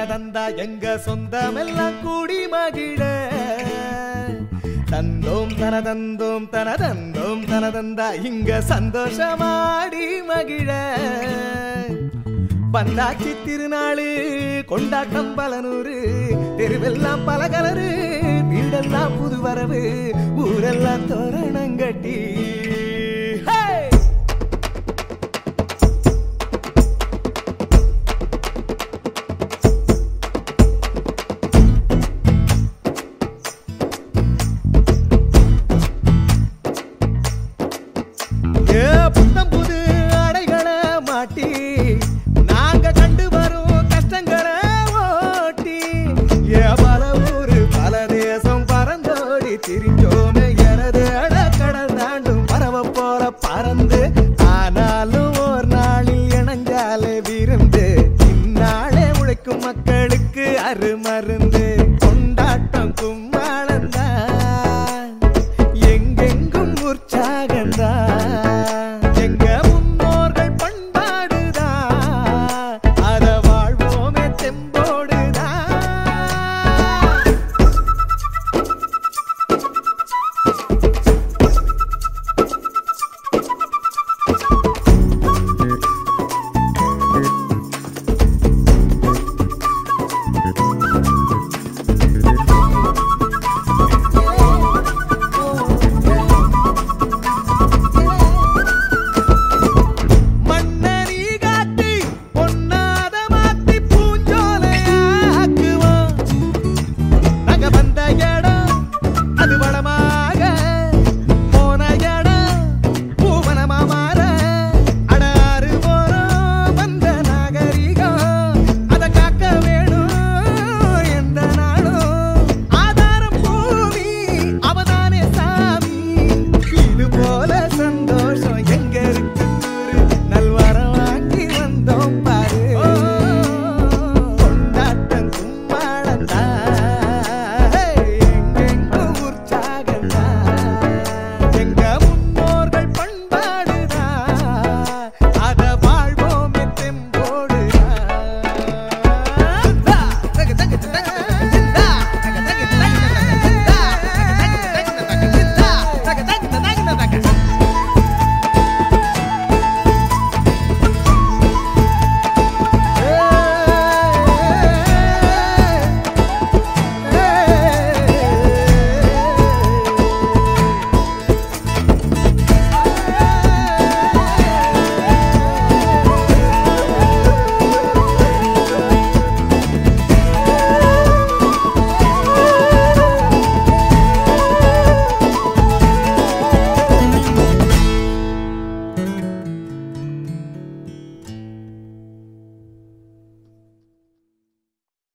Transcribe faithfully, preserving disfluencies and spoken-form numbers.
தந்தா எங்க சொந்தமெல்லாம் கூடி மகிழ தந்தோம் தன தந்தோம் தன தந்தோம் தன தந்தா இங்க சந்தோஷமாடி மகிழ பந்தாச்சி திருநாளு கொண்டாட்டம் பலனூறு தெருவெல்லாம் பல கலரு வீடெல்லாம் புது வரவு ஊரெல்லாம் தோரணங்கட்டி புத்தம் புது அடைகளை மாட்டி நாங்க கண்டு வரும் கஷ்டங்களை ஓட்டி ஏ பல ஊரு பல தேசம் பறந்தோடி திரிஞ்சோமே எனது அடக்கடல் தாண்டும் பறவை போல பறந்து ஆனாலும் ஒரு நாளில் இணைஞ்சாலே விருந்து இந்நாளே உழைக்கும் மக்களுக்கு அருமருந்து கொண்டாட்டம் கும்மாளந்தான் எங்கெங்கும் உற்சாகந்தான்